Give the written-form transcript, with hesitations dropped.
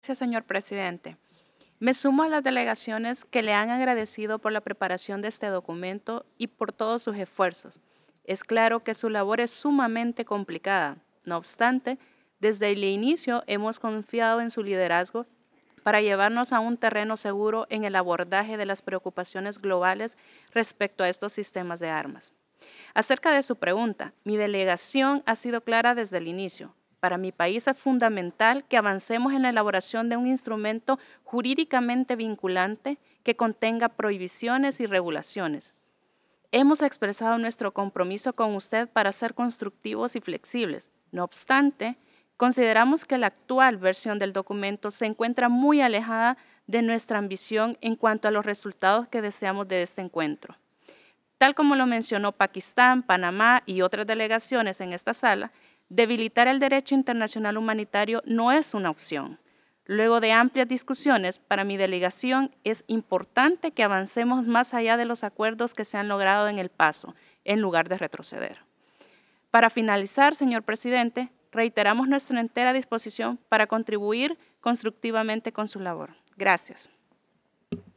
Gracias, señor presidente. Me sumo a las delegaciones que le han agradecido por la preparación de este documento y por todos sus esfuerzos. Es claro que su labor es sumamente complicada. No obstante, desde el inicio hemos confiado en su liderazgo para llevarnos a un terreno seguro en el abordaje de las preocupaciones globales respecto a estos sistemas de armas. Acerca de su pregunta, mi delegación ha sido clara desde el inicio. Para mi país es fundamental que avancemos en la elaboración de un instrumento jurídicamente vinculante que contenga prohibiciones y regulaciones. Hemos expresado nuestro compromiso con usted para ser constructivos y flexibles. No obstante, consideramos que la actual versión del documento se encuentra muy alejada de nuestra ambición en cuanto a los resultados que deseamos de este encuentro. Tal como lo mencionó Pakistán, Panamá y otras delegaciones en esta sala, debilitar el derecho internacional humanitario no es una opción. Luego de amplias discusiones, para mi delegación es importante que avancemos más allá de los acuerdos que se han logrado en el paso, en lugar de retroceder. Para finalizar, señor presidente, reiteramos nuestra entera disposición para contribuir constructivamente con su labor. Gracias.